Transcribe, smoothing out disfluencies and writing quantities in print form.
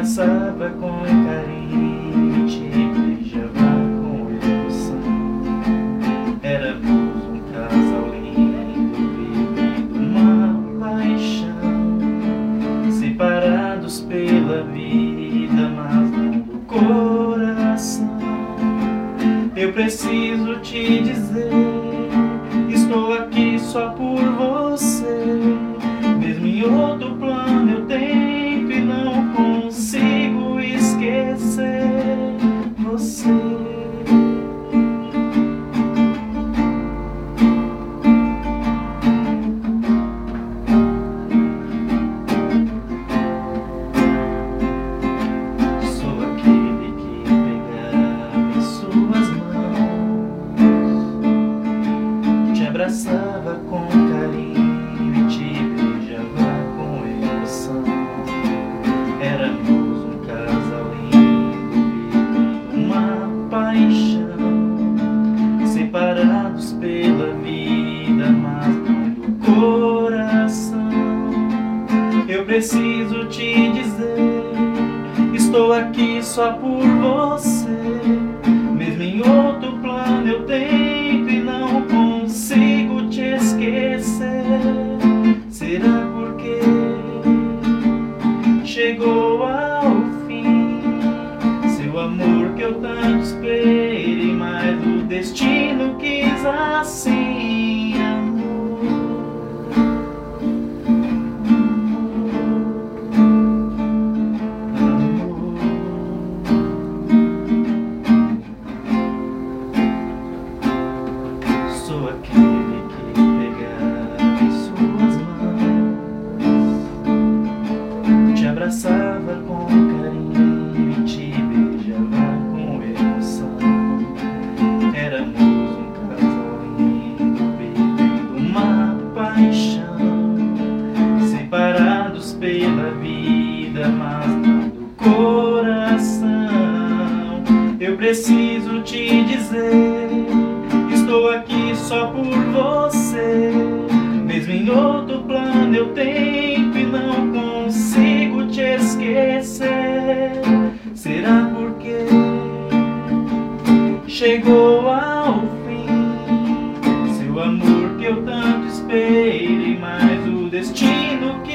abraçava com carinho e te beijava com emoção. Éramos um casal lindo, vivendo uma paixão, separados pela vida, mas não do coração. Eu preciso te dizer, estou aqui só por você. Mesmo em outro plano eu tento e não consigo esquecer você. Sou aquele que pegava em suas mãos, te abraçava com carinho e te beijava com emoção. Éramos um casal lindo, vivendo uma paixão, separados pela vida, mas não do coração. Eu preciso te dizer, estou aqui só por você. Mesmo em outro plano eu tento e não consigo te esquecer. Será porque chegou ao fim seu amor que eu tanto esperei, mas o destino quis assim, amor. Sou aquele que pegava em suas mãos, te abraçava com carinho e te beijava com emoção. Éramos um casal lindo, vivendo uma paixão, separados pela vida, mas não do coração. Eu preciso te dizer, estou aqui só por você. Mesmo em outro plano eu tento e não consigo te esquecer. Será porque chegou ao fim seu amor que eu tanto esperei, mas o destino que